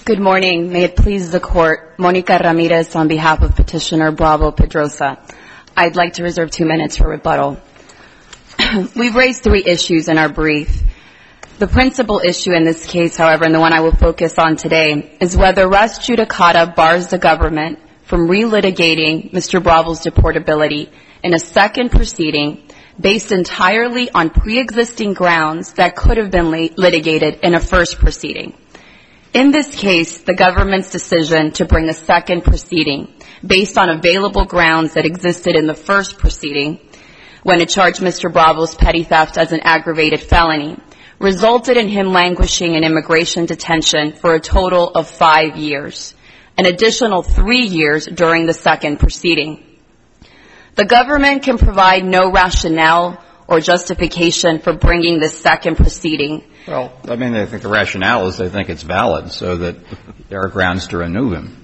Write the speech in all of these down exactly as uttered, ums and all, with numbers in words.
Good morning. May it please the Court. Monica Ramirez on behalf of Petitioner Bravo Pedrosa. I'd like to reserve two minutes for rebuttal. We've raised three issues in our brief. The principal issue in this case, however, and the one I will focus on today, is whether res judicata bars the government from relitigating Mister Bravo's deportability in a second proceeding based entirely on pre-existing grounds that could have been litigated in a first proceeding. In this case, the government's decision to bring a second proceeding based on available grounds that existed in the first proceeding when it charged Mister Bravo's petty theft as an aggravated felony resulted in him languishing in immigration detention for a total of five years, an additional three years during the second proceeding. The government can provide no rationale or justification for bringing this second proceeding. Well, I mean, I think the rationale is they think it's valid, so that there are grounds to remove him.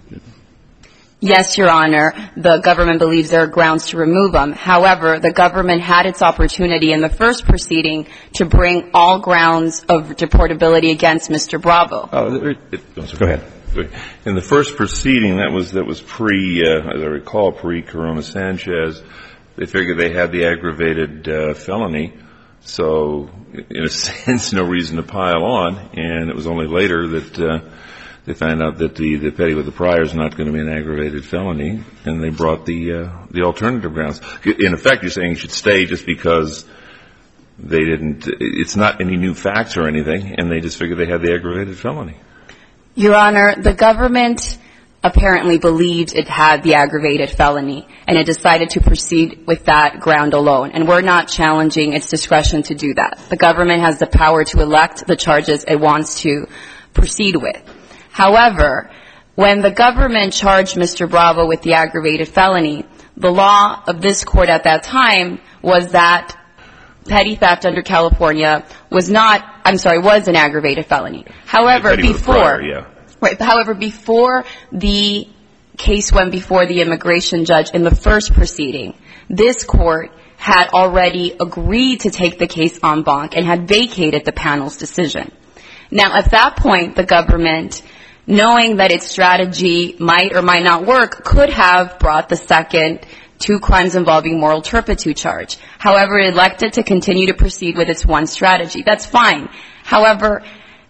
Yes, Your Honor. The government believes there are grounds to remove him. However, the government had its opportunity in the first proceeding to bring all grounds of deportability against Mister Bravo. Oh, it, it, go ahead. In the first proceeding, that was that was pre, uh, as I recall, pre-Corona Sanchez. They figured they had the aggravated uh, felony, so in a sense, no reason to pile on. And it was only later that uh, they found out that the, the petty with the prior is not going to be an aggravated felony, and they brought the uh, the alternative grounds. In effect, you're saying you should stay just because they didn't. It's not any new facts or anything, and they just figured they had the aggravated felony. Your Honor, the government apparently believed it had the aggravated felony, and it decided to proceed with that ground alone. And we're not challenging its discretion to do that. The government has the power to elect the charges it wants to proceed with. However, when the government charged Mister Bravo with the aggravated felony, the law of this court at that time was that petty theft under California was not, I'm sorry, was an aggravated felony. However, before, prior, yeah. right, however, before the case went before the immigration judge in the first proceeding, this court had already agreed to take the case en banc and had vacated the panel's decision. Now, at that point, the government, knowing that its strategy might or might not work, could have brought the second two crimes involving moral turpitude charge. However, it elected to continue to proceed with its one strategy. That's fine. However,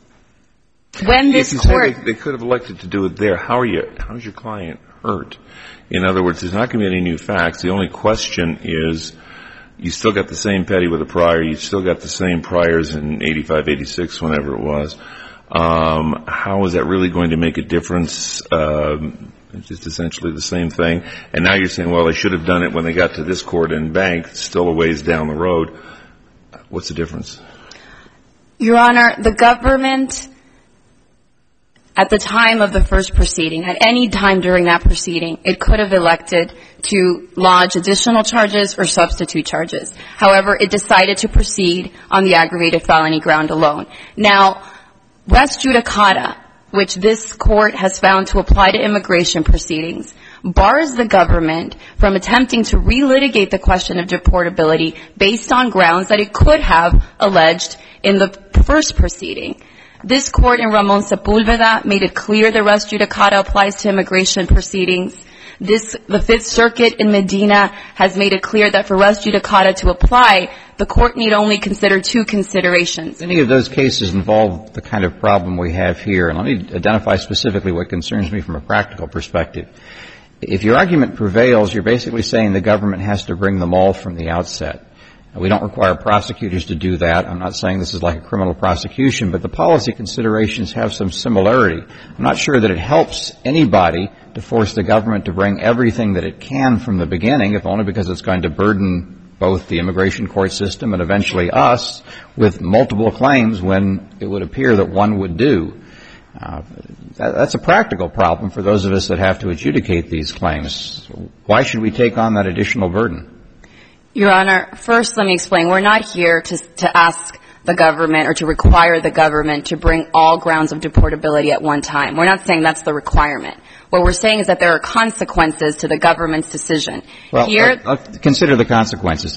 when this court... They, they could have elected to do it there. How are you, how is your client hurt? In other words, there's not going to be any new facts. The only question is, you still got the same petty with a prior. You still got the same priors in eighty-five, eighty-six, whenever it was. Um, how is that really going to make a difference? Um, It's just essentially the same thing. And now you're saying, well, they should have done it when they got to this court in bank, still a ways down the road. What's the difference? Your Honor, the government, at the time of the first proceeding, at any time during that proceeding, it could have elected to lodge additional charges or substitute charges. However, it decided to proceed on the aggravated felony ground alone. Now, res judicata, which this court has found to apply to immigration proceedings, bars the government from attempting to relitigate the question of deportability based on grounds that it could have alleged in the first proceeding. This court in Ramon Sepulveda made it clear that res judicata applies to immigration proceedings. This, the Fifth Circuit in Medina has made it clear that for res judicata to apply, the court need only consider two considerations. Any of those cases involve the kind of problem we have here. And let me identify specifically what concerns me from a practical perspective. If your argument prevails, you're basically saying the government has to bring them all from the outset. We don't require prosecutors to do that. I'm not saying this is like a criminal prosecution, but the policy considerations have some similarity. I'm not sure that it helps anybody to force the government to bring everything that it can from the beginning, if only because it's going to burden both the immigration court system and eventually us with multiple claims when it would appear that one would do. Uh, that, that's a practical problem for those of us that have to adjudicate these claims. Why should we take on that additional burden? Your Honor, first let me explain. We're not here to, to ask the government or to require the government to bring all grounds of deportability at one time. We're not saying that's the requirement. What we're saying is that there are consequences to the government's decision. Well, here, uh, uh, consider the consequences.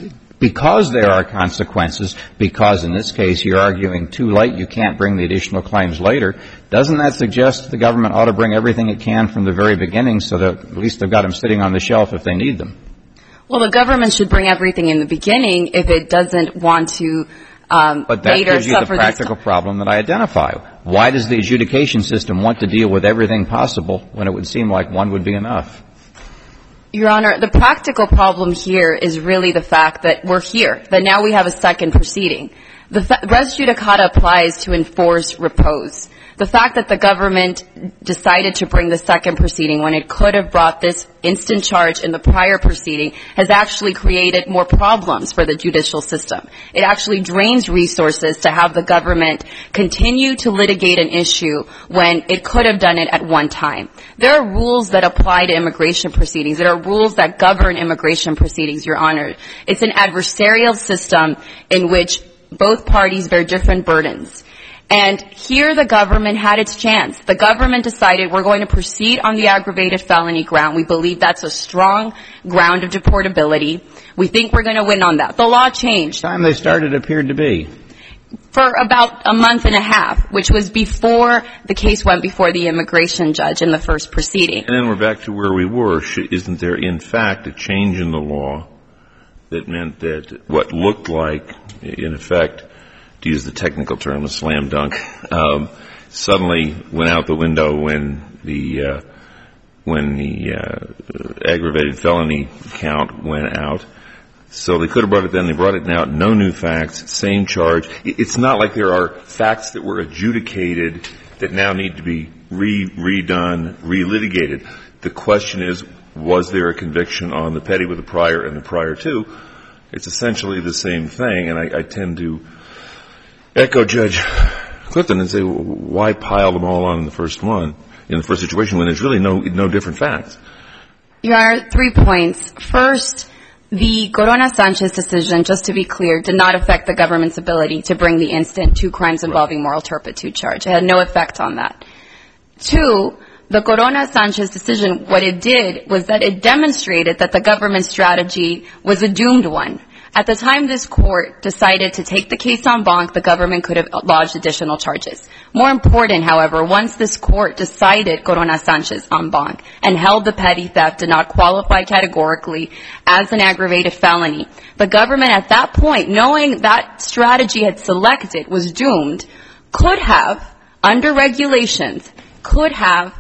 because there are consequences, because in this case you're arguing too late, you can't bring the additional claims later, doesn't that suggest the government ought to bring everything it can from the very beginning so that at least they've got them sitting on the shelf if they need them? Well, the government should bring everything in the beginning if it doesn't want to um, but that later gives you the practical problem that I identify. Why does the adjudication system want to deal with everything possible when it would seem like one would be enough? Your Honor, the practical problem here is really the fact that we're here, that now we have a second proceeding. The fa- res judicata applies to enforce repose. The fact that the government decided to bring the second proceeding when it could have brought this instant charge in the prior proceeding has actually created more problems for the judicial system. It actually drains resources to have the government continue to litigate an issue when it could have done it at one time. There are rules that apply to immigration proceedings. There are rules that govern immigration proceedings, Your Honor. It's an adversarial system in which both parties bear different burdens. And here the government had its chance. The government decided we're going to proceed on the aggravated felony ground. We believe that's a strong ground of deportability. We think we're going to win on that. The law changed. The time they started appeared to be. For about a month and a half, which was before the case went before the immigration judge in the first proceeding. And then we're back to where we were. Isn't there, in fact, a change in the law that meant that what looked like, in effect, to use the technical term, a slam dunk, um, suddenly went out the window when the uh, when the uh, aggravated felony count went out. So they could have brought it then. They brought it now. No new facts. Same charge. It's not like there are facts that were adjudicated that now need to be re redone, relitigated. The question is, was there a conviction on the petty with the prior and the prior to? It's essentially the same thing, and I, I tend to echo Judge Clifton and say, why pile them all on in the first one, in the first situation, when there's really no no different facts? Your Honor, three points. First, the Corona-Sanchez decision, just to be clear, did not affect the government's ability to bring the instant two crimes involving moral turpitude charge. It had no effect on that. Two, the Corona-Sanchez decision, what it did was that it demonstrated that the government's strategy was a doomed one. At the time this court decided to take the case en banc, the government could have lodged additional charges. More important, however, once this court decided Corona-Sanchez en banc and held the petty theft did not qualify categorically as an aggravated felony, the government at that point, knowing that strategy had selected was doomed, could have, under regulations, could have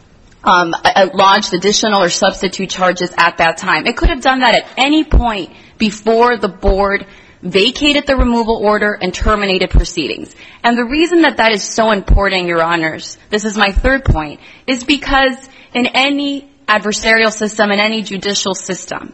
um, lodged additional or substitute charges at that time. It could have done that at any point before the board vacated the removal order and terminated proceedings. And the reason that that is so important, Your Honors, this is my third point, is because in any adversarial system, in any judicial system,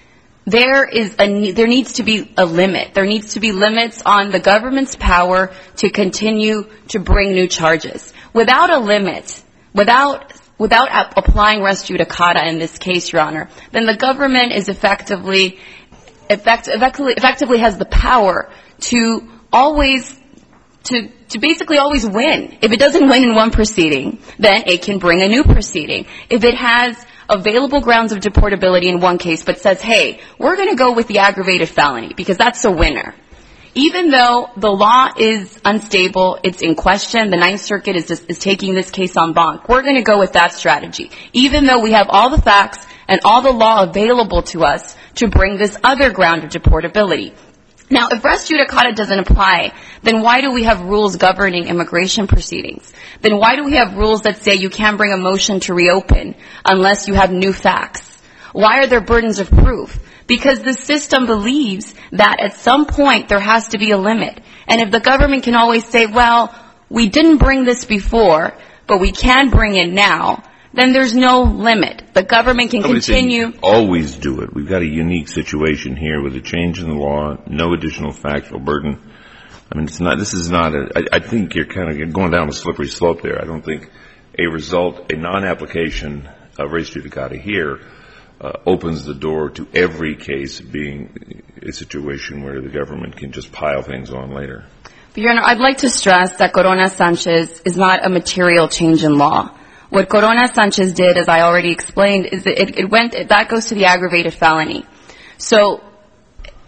there is a, there needs to be a limit. There needs to be limits on the government's power to continue to bring new charges. Without a limit, without without applying res judicata in this case, Your Honor, then the government is effectively Effect, effectively, effectively has the power to always, to, to basically always win. If it doesn't win in one proceeding, then it can bring a new proceeding. If it has available grounds of deportability in one case, but says, hey, we're going to go with the aggravated felony because that's a winner. Even though the law is unstable, it's in question, the Ninth Circuit is, is taking this case en banc, we're going to go with that strategy. Even though we have all the facts and all the law available to us to bring this other ground of deportability. Now, if res judicata doesn't apply, then why do we have rules governing immigration proceedings? Then why do we have rules that say you can't bring a motion to reopen unless you have new facts? Why are there burdens of proof? Because the system believes that at some point there has to be a limit. And if the government can always say, well, we didn't bring this before, but we can bring it now, then there's no limit. The government can Nobody's continue. saying always do it. We've got a unique situation here with a change in the law, no additional factual burden. I mean, it's not. This is not a. I, I think you're kind of going down a slippery slope there. I don't think a result, a non-application of res judicata here uh, opens the door to every case being a situation where the government can just pile things on later. But, Your Honor, I'd like to stress that Corona-Sanchez is not a material change in law. What Corona-Sanchez did, as I already explained, is that it, it went, that goes to the aggravated felony. So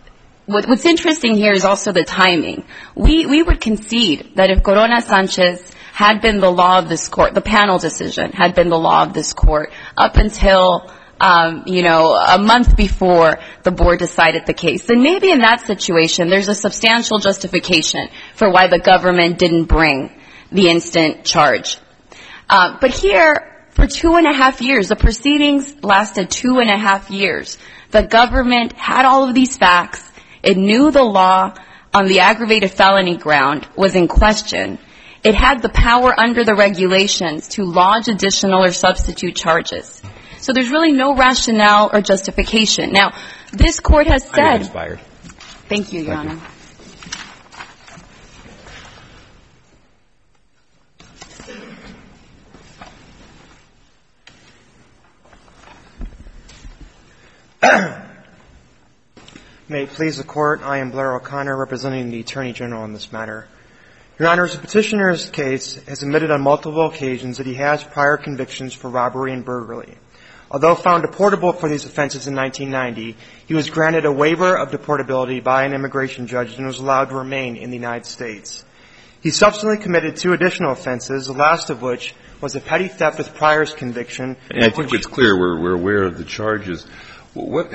what, what's interesting here is also the timing. We, we would concede that if Corona Sanchez had been the law of this court, the panel decision had been the law of this court up until, um, you know, a month before the board decided the case, then maybe in that situation there's a substantial justification for why the government didn't bring the instant charge. Uh, but here, for two and a half years, the proceedings lasted two and a half years. The government had all of these facts. It knew the law on the aggravated felony ground was in question. It had the power under the regulations to lodge additional or substitute charges. So there's really no rationale or justification. Now, this court has said... I'm inspired. Thank you, Your Thank Honor. You. May it please the Court, I am Blair O'Connor, representing the Attorney General in this matter. Your Honors, the petitioner's case has admitted on multiple occasions that he has prior convictions for robbery and burglary. Although found deportable for these offenses in nineteen ninety, he was granted a waiver of deportability by an immigration judge and was allowed to remain in the United States. He subsequently committed two additional offenses, the last of which was a petty theft with priors conviction. And I think it's clear we're, we're aware of the charges. What,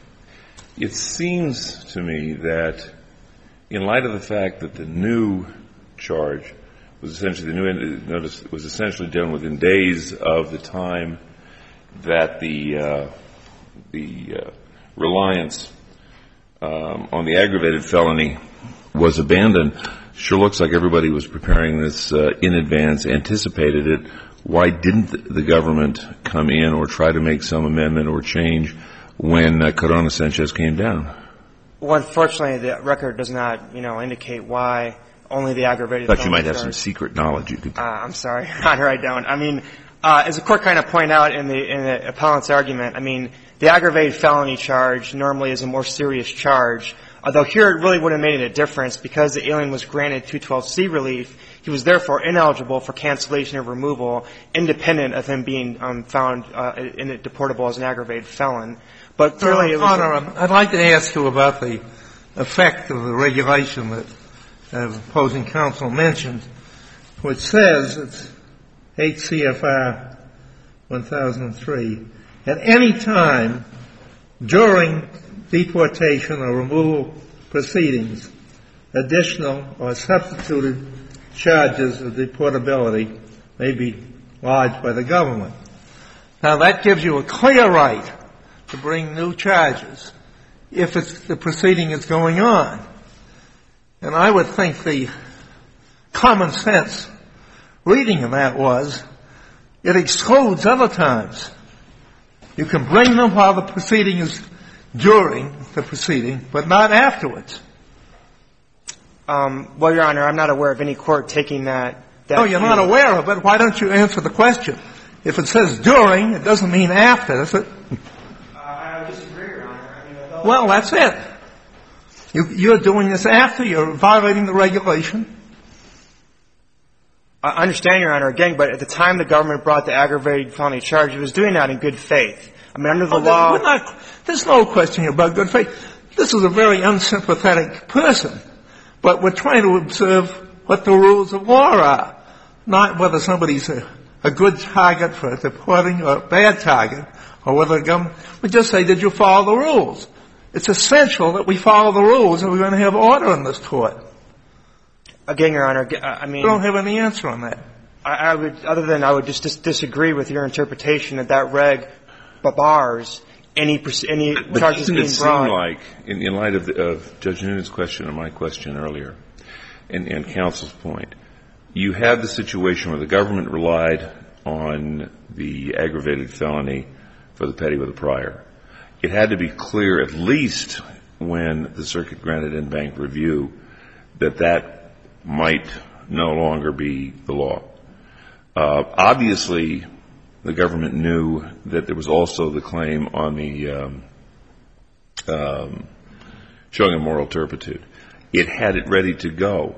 it seems to me that in light of the fact that the new charge was essentially, the new notice was essentially done within days of the time that the, uh, the uh, reliance um, on the aggravated felony was abandoned, sure looks like everybody was preparing this uh, in advance, anticipated it. Why didn't the government come in or try to make some amendment or change when uh, Corona Sanchez came down? Well, unfortunately, the record does not, you know, indicate why only the aggravated I thought felony you might have charge. some secret knowledge you could... Uh, I'm sorry, Your Honor, I don't. I mean, uh, as the Court kind of pointed out in the, in the appellant's argument, I mean, the aggravated felony charge normally is a more serious charge, although here it really wouldn't have made a difference because the alien was granted two twelve C relief. He was therefore ineligible for cancellation of removal, independent of him being um, found uh, in it deportable as an aggravated felon. But clearly, it was Honor, I'd like to ask you about the effect of the regulation that uh, opposing counsel mentioned, which says it's eight C F R one thousand three. At any time during deportation or removal proceedings, additional or substituted charges of deportability may be lodged by the government. Now, that gives you a clear right to bring new charges if it's, the proceeding is going on. And I would think the common sense reading of that was it excludes other times. You can bring them while the proceeding is during the proceeding, but not afterwards. Um, well, Your Honor, I'm not aware of any court taking that. that no, you're view. not aware of it. Why don't you answer the question? If it says during, it doesn't mean after, does it? Uh, I disagree, Your Honor. I mean, although well, that's it. You, you're doing this after. You're violating the regulation. I understand, Your Honor, again, but at the time the government brought the aggravated felony charge, it was doing that in good faith. I mean, under the oh, law... We're not, there's no question about good faith. This is a very unsympathetic person. But we're trying to observe what the rules of war are, not whether somebody's a, a good target for deporting or a bad target, or whether the government... We just say, did you follow the rules? It's essential that we follow the rules if we're going to have order in this court. Again, Your Honor, I mean... We don't have any answer on that. I, I would, other than I would just dis- disagree with your interpretation that that reg bars any, any but charges being brought. But doesn't it seem like, in, in light of, the, of Judge Noonan's question and my question earlier, and, and counsel's point, you had the situation where the government relied on the aggravated felony for the petty with a prior. It had to be clear, at least when the circuit granted en banc review, that that might no longer be the law. Uh, obviously, the government knew that there was also the claim on the um, um, showing of moral turpitude. It had it ready to go.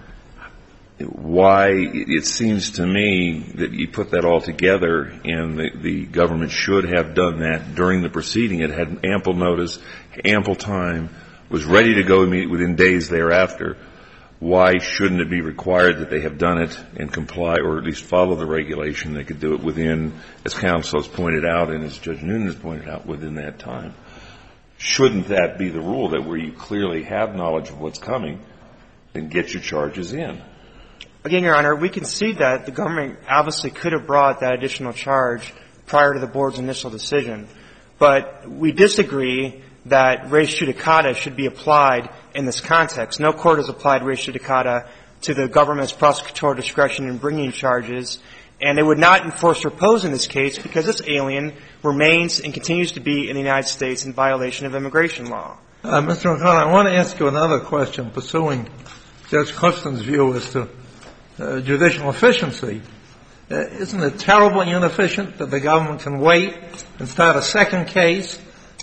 Why, it seems to me that you put that all together and the, the government should have done that during the proceeding. It had ample notice, ample time, was ready to go within days thereafter, why shouldn't it be required that they have done it and comply, or at least follow the regulation? They could do it within, as counsel has pointed out and as Judge Noonan has pointed out, within that time. Shouldn't that be the rule, that where you clearly have knowledge of what's coming, then get your charges in? Again, Your Honor, we can see that the government obviously could have brought that additional charge prior to the board's initial decision. But we disagree that res judicata should be applied in this context. No court has applied res judicata to the government's prosecutorial discretion in bringing charges, and they would not enforce repose in this case because this alien remains and continues to be in the United States in violation of immigration law. Uh, Mister O'Connor, I want to ask you another question pursuing Judge Clifton's view as to uh, judicial efficiency. Uh, isn't it terribly inefficient that the government can wait and start a second case,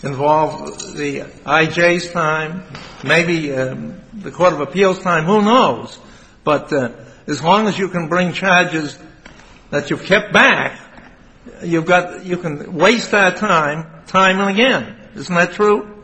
involve the I J's time, maybe um, the Court of Appeals time, who knows? But uh, as long as you can bring charges that you've kept back, you've got, you can waste that time, time and again. Isn't that true?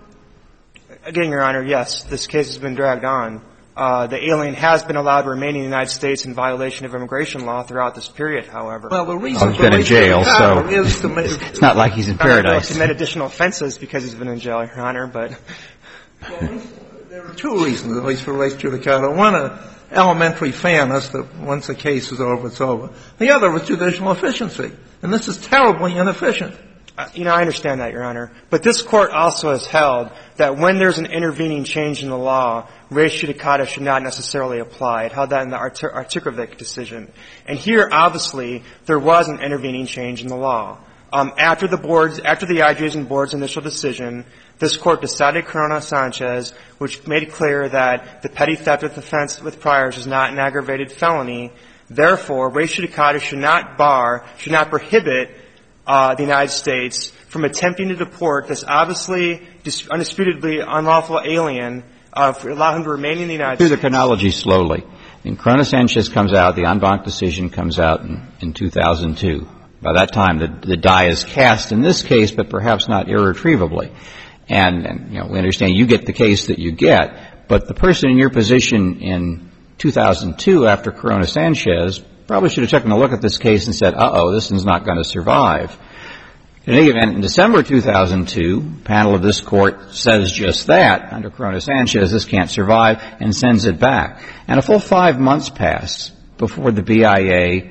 Again, Your Honor, yes, this case has been dragged on. Uh, the alien has been allowed to remain in the United States in violation of immigration law throughout this period, however. Well, the reason he's been in jail, so is to make, it's not like he's in paradise. He commit additional offenses because he's been in jail, Your Honor, but. Well, there are two reasons, at least for res judicata. One, uh, elementary fairness, that once a case is over, it's over. The other is judicial efficiency. And this is terribly inefficient. Uh, you know, I understand that, Your Honor. But this Court also has held that when there's an intervening change in the law, res judicata should not necessarily apply. It held that in the Artur- Artikovic decision. And here, obviously, there was an intervening change in the law. Um, after the board's, after the I J's and board's initial decision, this Court decided Corona Sanchez, which made it clear that the petty theft with offense with priors is not an aggravated felony. Therefore, res judicata should not bar, should not prohibit Uh, the United States from attempting to deport this obviously dis- undisputedly unlawful alien, uh, for allow him to remain in the United Through States. the chronology slowly. And Corona Sanchez comes out, the en banc decision comes out in, in two thousand two. By that time, the, the die is cast in this case, but perhaps not irretrievably. And, and, you know, we understand you get the case that you get, but the person in your position in two thousand two after Corona Sanchez probably should have taken a look at this case and said, uh-oh, this one's not going to survive. In any event, in December two thousand two, a panel of this Court says just that. Under Corona Sanchez, this can't survive, and sends it back. And a full five months pass before the B I A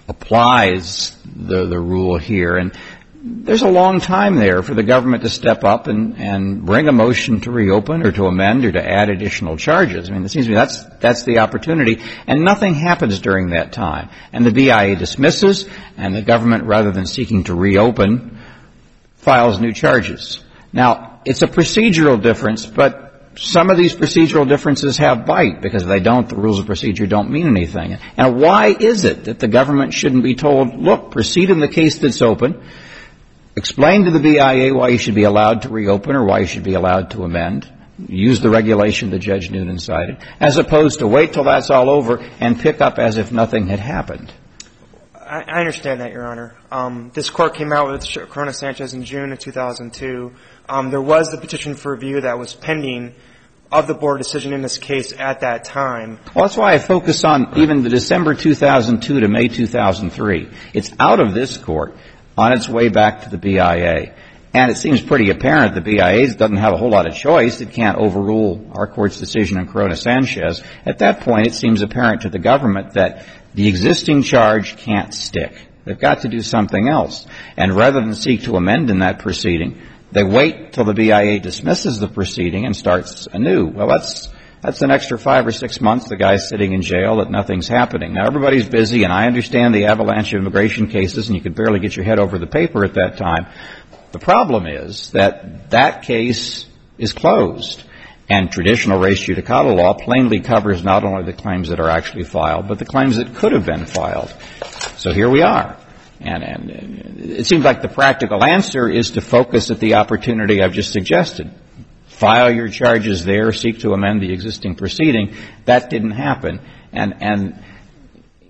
applies the, the rule here. And there's a long time there for the government to step up and, and bring a motion to reopen or to amend or to add additional charges. I mean, it seems to me that's, that's the opportunity. And nothing happens during that time. And the B I A dismisses, and the government, rather than seeking to reopen, files new charges. Now, it's a procedural difference, but some of these procedural differences have bite, because if they don't, the rules of procedure don't mean anything. And why is it that the government shouldn't be told, look, proceed in the case that's open, explain to the B I A why you should be allowed to reopen or why you should be allowed to amend, use the regulation that Judge Noonan cited, as opposed to wait till that's all over and pick up as if nothing had happened? I, I understand that, Your Honor. Um, this Court came out with Corona Sanchez in June of two thousand two. Um, there was the petition for review that was pending of the board decision in this case at that time. Well, that's why I focus on even the December two thousand two to May two thousand three. It's out of this Court, on its way back to the B I A. And it seems pretty apparent the B I A doesn't have a whole lot of choice. It can't overrule our Court's decision on Corona Sanchez. At that point, it seems apparent to the government that the existing charge can't stick. They've got to do something else. And rather than seek to amend in that proceeding, they wait till the B I A dismisses the proceeding and starts anew. Well, that's That's an extra five or six months the guy's sitting in jail that nothing's happening. Now, everybody's busy, and I understand the avalanche of immigration cases, and you could barely get your head over the paper at that time. The problem is that that case is closed, and traditional res judicata law plainly covers not only the claims that are actually filed, but the claims that could have been filed. So here we are. And, and it seems like the practical answer is to focus at the opportunity I've just suggested. File your charges there, seek to amend the existing proceeding. That didn't happen. And, and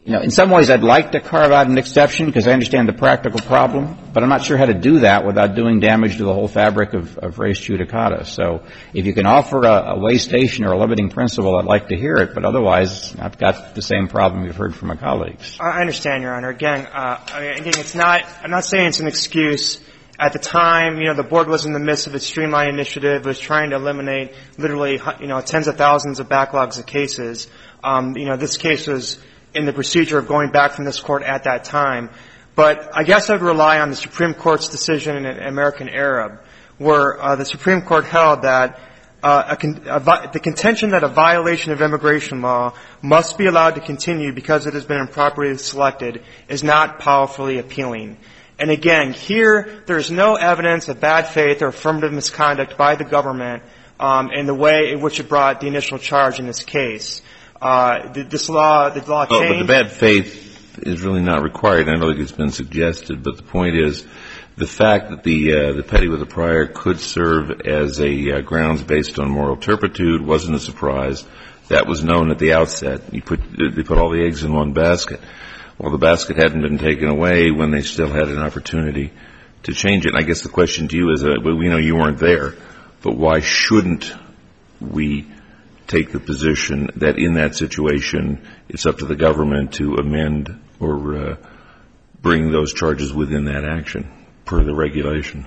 you know, in some ways I'd like to carve out an exception because I understand the practical problem, but I'm not sure how to do that without doing damage to the whole fabric of, of res judicata. So if you can offer a, a way station or a limiting principle, I'd like to hear it, but otherwise I've got the same problem you've heard from my colleagues. I understand, Your Honor. Again, uh, I mean, again, it's not, I'm not saying it's an excuse. At the time, you know, the board was in the midst of its streamline initiative, was trying to eliminate literally, you know, tens of thousands of backlogs of cases. Um, you know, this case was in the procedure of going back from this court at that time. But I guess I would rely on the Supreme Court's decision in American Arab, where uh, the Supreme Court held that uh, a con- a vi- the contention that a violation of immigration law must be allowed to continue because it has been improperly selected is not powerfully appealing. And again, here there is no evidence of bad faith or affirmative misconduct by the government um, in the way in which it brought the initial charge in this case. Uh, this law, the law changed. Oh, but the bad faith is really not required. I know it's been suggested, but the point is the fact that the uh, the petty with a prior could serve as a uh, grounds based on moral turpitude wasn't a surprise. That was known at the outset. You put they put all the eggs in one basket. Well, the basket hadn't been taken away when they still had an opportunity to change it. And I guess the question to you is, uh, we know you weren't there, but why shouldn't we take the position that in that situation it's up to the government to amend or uh, bring those charges within that action per the regulation?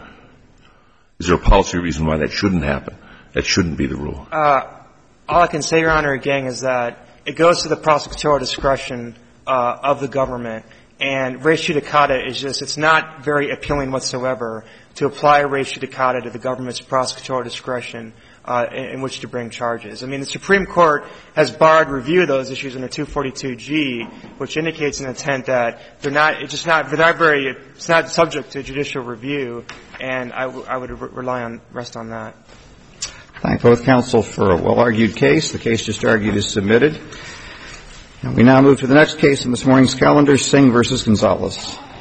Is there a policy reason why that shouldn't happen? That shouldn't be the rule. Uh, all I can say, Your Honor, again, is that it goes to the prosecutorial discretion uh, of the government. And res judicata is just, it's not very appealing whatsoever to apply res judicata to the government's prosecutorial discretion uh, in, in which to bring charges. I mean, the Supreme Court has barred review of those issues under two forty-two G, which indicates an intent that they're not, it's just not, they're not very, it's not subject to judicial review, and I, w- I would re- rely on, rest on that. Thank both counsel for a well-argued case. The case just argued is submitted. And we now move to the next case in this morning's calendar, Singh versus Gonzalez.